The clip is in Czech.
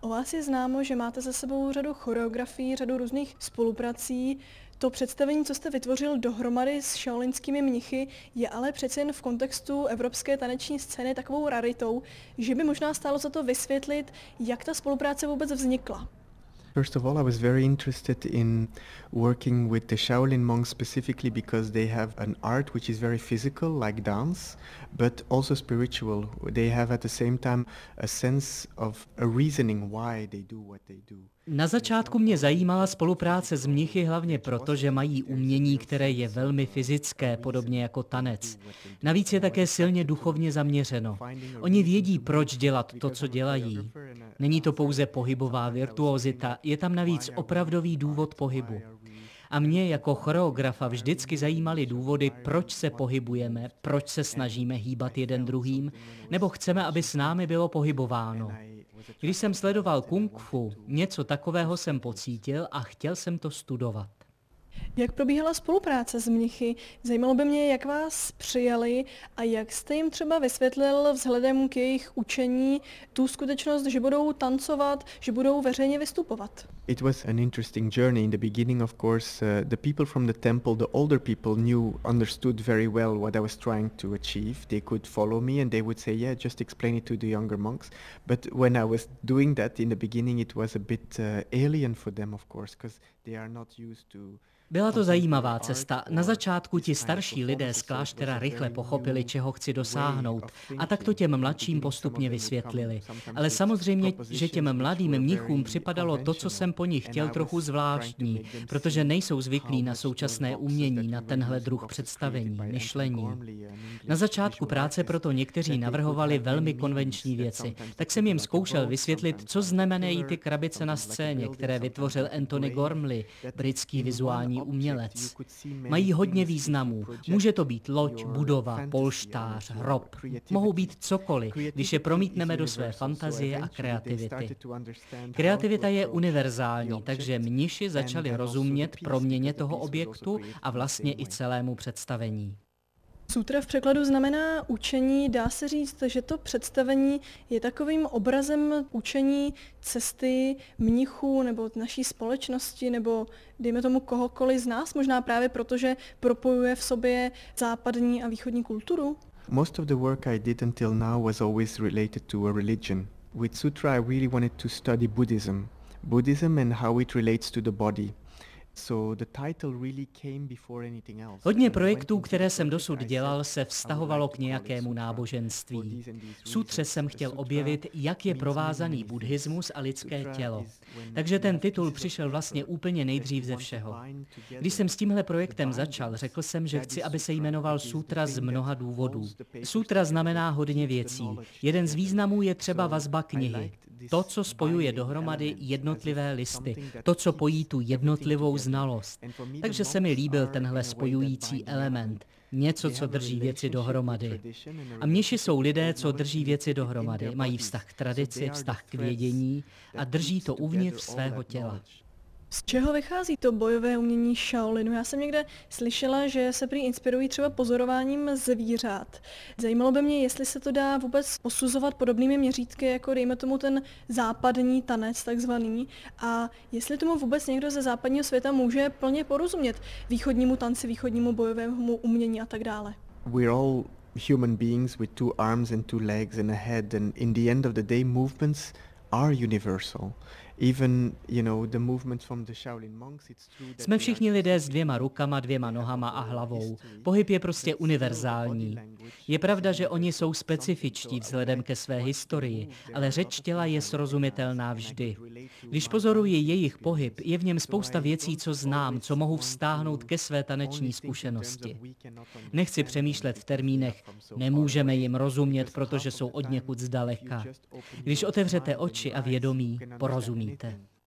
O vás je známo, že máte za sebou řadu choreografií, řadu různých spoluprací. To představení, co jste vytvořil dohromady s šaolinskými mnichy, je ale přece jen v kontextu evropské taneční scény takovou raritou, že by možná stálo za to vysvětlit, jak ta spolupráce vůbec vznikla. First of all, I was very interested in working with the Shaolin monks specifically because they have an art which is very physical, like dance, but also spiritual. They have at the same time a sense of a reasoning why they do what they do. Na začátku mě zajímala spolupráce s mnichy hlavně proto, že mají umění, které je velmi fyzické, podobně jako tanec. Navíc je také silně duchovně zaměřeno. Oni vědí, proč dělat to, co dělají. Není to pouze pohybová virtuozita, je tam navíc opravdový důvod pohybu. A mě jako choreografa vždycky zajímaly důvody, proč se pohybujeme, proč se snažíme hýbat jeden druhým, nebo chceme, aby s námi bylo pohybováno. Když jsem sledoval kung fu, něco takového jsem pocítil a chtěl jsem to studovat. Jak probíhala spolupráce s mnichy? Zajímalo by mě, jak vás přijali a jak jste jim třeba vysvětlil vzhledem k jejich učení tu skutečnost, že budou tancovat, že budou veřejně vystupovat. It was an interesting journey. In the beginning, of course, the people from the temple, the older people understood very well what I was trying to achieve. They could follow me and they would say, yeah, just explain it to the younger monks. But when I was doing that in the beginning, it was a bit alien for them, of course, because they are not used to. Byla to zajímavá cesta. Na začátku ti starší lidé z kláštera rychle pochopili, čeho chci dosáhnout, a tak to těm mladším postupně vysvětlili. Ale samozřejmě, že těm mladým mnichům připadalo to, co jsem po nich chtěl, trochu zvláštní, protože nejsou zvyklí na současné umění, na tenhle druh představení, myšlení. Na začátku práce proto někteří navrhovali velmi konvenční věci, tak jsem jim zkoušel vysvětlit, co znamenají ty krabice na scéně, které vytvořil Anthony Gormley, britský vizuální umělec. Mají hodně významů. Může to být loď, budova, polštář, hrob. Mohou být cokoliv, když je promítneme do své fantazie a kreativity. Kreativita je univerzální, takže mniši začali rozumět proměně toho objektu a vlastně i celému představení. Sutra v překladu znamená učení, dá se říct, že to představení je takovým obrazem učení cesty mnichů nebo naší společnosti nebo dejme tomu kohokoliv z nás, možná právě proto, že propojuje v sobě západní a východní kulturu. Most of the work I did until now was always related to a religion. With Sutra I really wanted to study Buddhism and how it relates to the body. Hodně projektů, které jsem dosud dělal, se vztahovalo k nějakému náboženství. V sutře jsem chtěl objevit, jak je provázaný buddhismus a lidské tělo. Takže ten titul přišel vlastně úplně nejdřív ze všeho. Když jsem s tímhle projektem začal, řekl jsem, že chci, aby se jmenoval Sutra z mnoha důvodů. Sutra znamená hodně věcí. Jeden z významů je třeba vazba knihy. To, co spojuje dohromady jednotlivé listy. To, co pojí tu jednotlivou znalost. Takže se mi líbil tenhle spojující element. Něco, co drží věci dohromady. A mniši jsou lidé, co drží věci dohromady. Mají vztah k tradici, vztah k vědění a drží to uvnitř svého těla. Z čeho vychází to bojové umění Shaolinu? Já jsem někde slyšela, že se prý inspirují třeba pozorováním zvířat. Zajímalo by mě, jestli se to dá vůbec posuzovat podobnými měřítky, jako dejme tomu ten západní tanec takzvaný, a jestli tomu vůbec někdo ze západního světa může plně porozumět východnímu tanci, východnímu bojovému umění a tak dále. We're all human beings with two arms and two legs and a head, and in the end of the day movements are universal. Even, the movements from the Shaolin monks, it's true that jsme všichni lidé s dvěma rukama, dvěma nohama a hlavou. Pohyb je prostě univerzální. Je pravda, že oni jsou specifičtí vzhledem ke své historii, ale řeč těla je srozumitelná vždy. Když pozoruji jejich pohyb, je v něm spousta věcí, co znám, co mohu vztáhnout ke své taneční zkušenosti. Nechci přemýšlet v termínech, nemůžeme jim rozumět, protože jsou odněkud zdaleka. Když otevřete oči a vědomí, porozumíte.